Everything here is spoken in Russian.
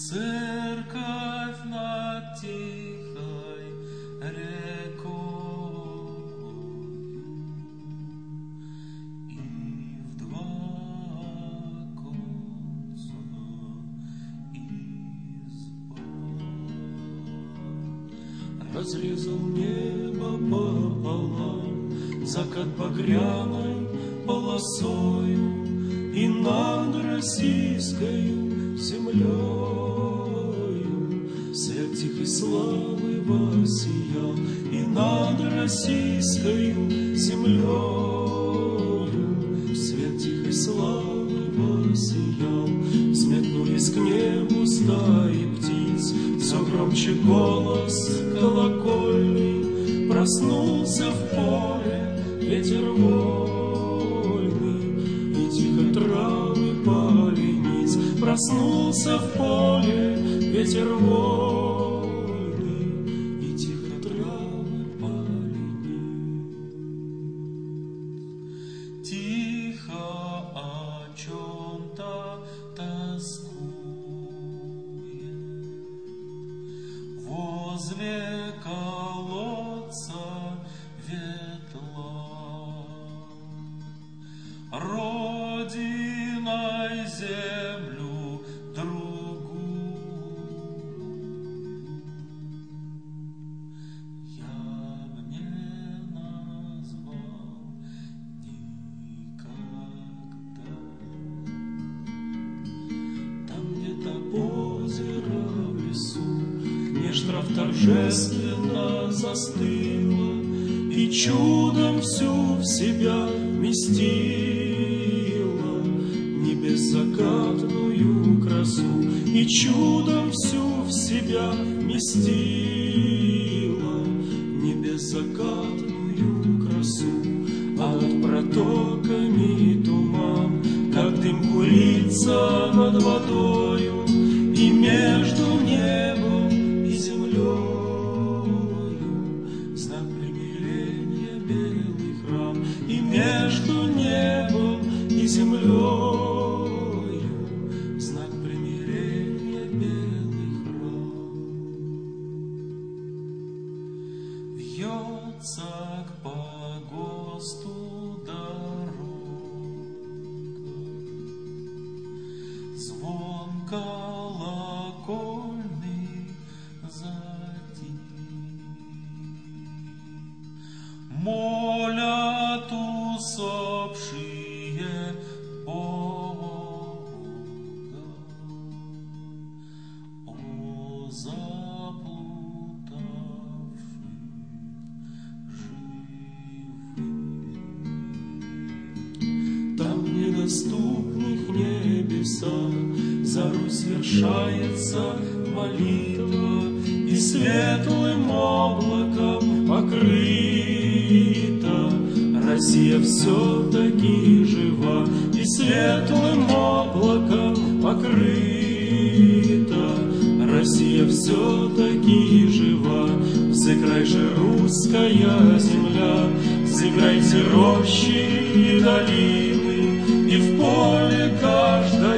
Церковь над тихой рекою, и в два конца изба. Разрезал небо пополам закат багряной полосою, и над российскою землею свет тихой славы воссиял, и над российскою землею свет тихой славы воссиял. Взметнулись к небу стаи птиц, все громче голос колокольный, проснулся в поле ветер вольный, и тихо травы пали низ. Проснулся в поле ветер вольный, и тихо травы пали низ. Тихо о чем-то тоскует возле колодца ветла. Родиной землю другую я б не назвал никогда. Там где-то озеро в лесу меж трав торжественно застыло, и чудом всю в себя вместила небеззакатную красу, и чудом всю в себя вместила небеззакатную красу. А над протоками туман, как дым курица над водою, и между небом и землею знак примирения белый храм, и между небом и землею знак примирения белый храм. Вьется к погосту дорога, звон колокольный затих. Молят усопшие Бога о заплутавших живых. Там в недоступных небесах за Русь свершается молитва, и светлым облаком покрыта Россия все-таки жива, и светлым облаком покрыта Россия все-таки жива. Взыграй же, русская земля, взыграйте рощи и долины, и в поле каждой